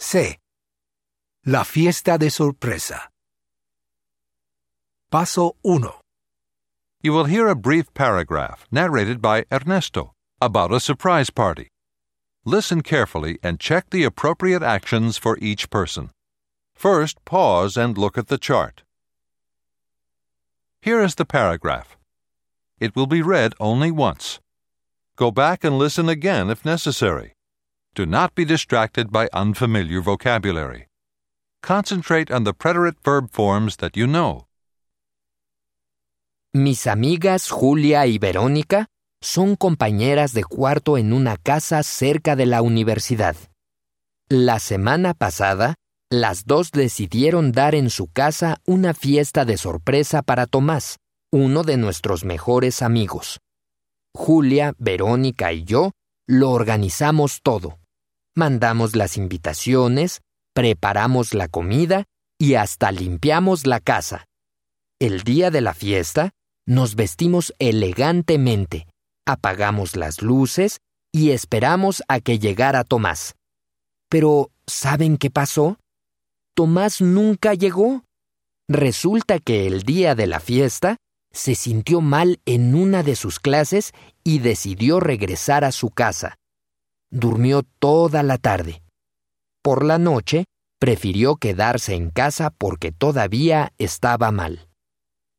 C. La fiesta de sorpresa. Paso 1. You will hear a brief paragraph narrated by Ernesto about a surprise party. Listen carefully and check the appropriate actions for each person. First, pause and look at the chart. Here is the paragraph. It will be read only once. Go back and listen again if necessary. Do not be distracted by unfamiliar vocabulary. Concentrate on the preterite verb forms that you know. Mis amigas Julia y Verónica son compañeras de cuarto en una casa cerca de la universidad. La semana pasada, las dos decidieron dar en su casa una fiesta de sorpresa para Tomás, uno de nuestros mejores amigos. Julia, Verónica y yo lo organizamos todo. Mandamos las invitaciones, preparamos la comida y hasta limpiamos la casa. El día de la fiesta, nos vestimos elegantemente, apagamos las luces y esperamos a que llegara Tomás. Pero, ¿saben qué pasó? Tomás nunca llegó. Resulta que el día de la fiesta se sintió mal en una de sus clases y decidió regresar a su casa. Durmió toda la tarde. Por la noche, prefirió quedarse en casa porque todavía estaba mal.